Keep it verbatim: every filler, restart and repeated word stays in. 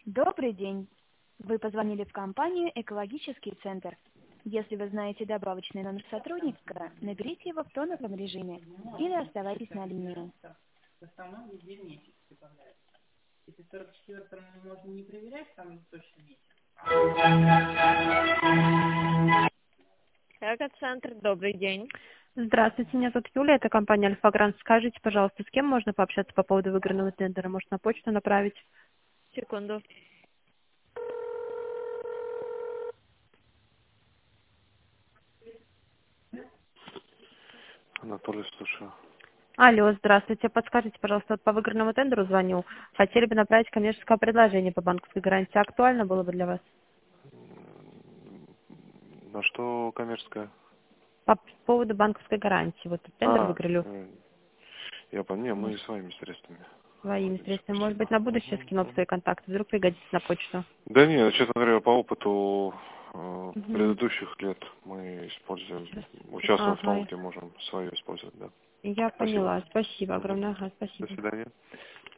Добрый день. Вы позвонили в компанию «Экологический центр». Если вы знаете добавочный номер сотрудника, наберите его в тоновом режиме или оставайтесь на линии. В основном везде в месяц добавляется. Если в сорок четвёртом можно не проверять, там точно месяц. Эко-центр, добрый день. Здравствуйте, меня зовут Юлия, это компания Альфа-Грант. Скажите, пожалуйста, с кем можно пообщаться по поводу выигранного тендера? Может, на почту направить? Секунду. Анатолий, слушаю. Алло, здравствуйте. Подскажите, пожалуйста, вот по выигранному тендеру звоню. Хотели бы направить коммерческое предложение по банковской гарантии. Актуально было бы для вас? На что коммерческая? По поводу банковской гарантии. Вот тендер А, выиграли э, я понял. Не, мы своими средствами. своими средствами. Может быть, на будущее скину свои контакты. Вдруг пригодится на почту. Да нет, честно говоря, по опыту э, Мгм. предыдущих лет мы используем, участвуем в том, Ага. где можем свое использовать, да. Я Спасибо. поняла. Спасибо Мгм. огромное. Ага, До спасибо. свидания.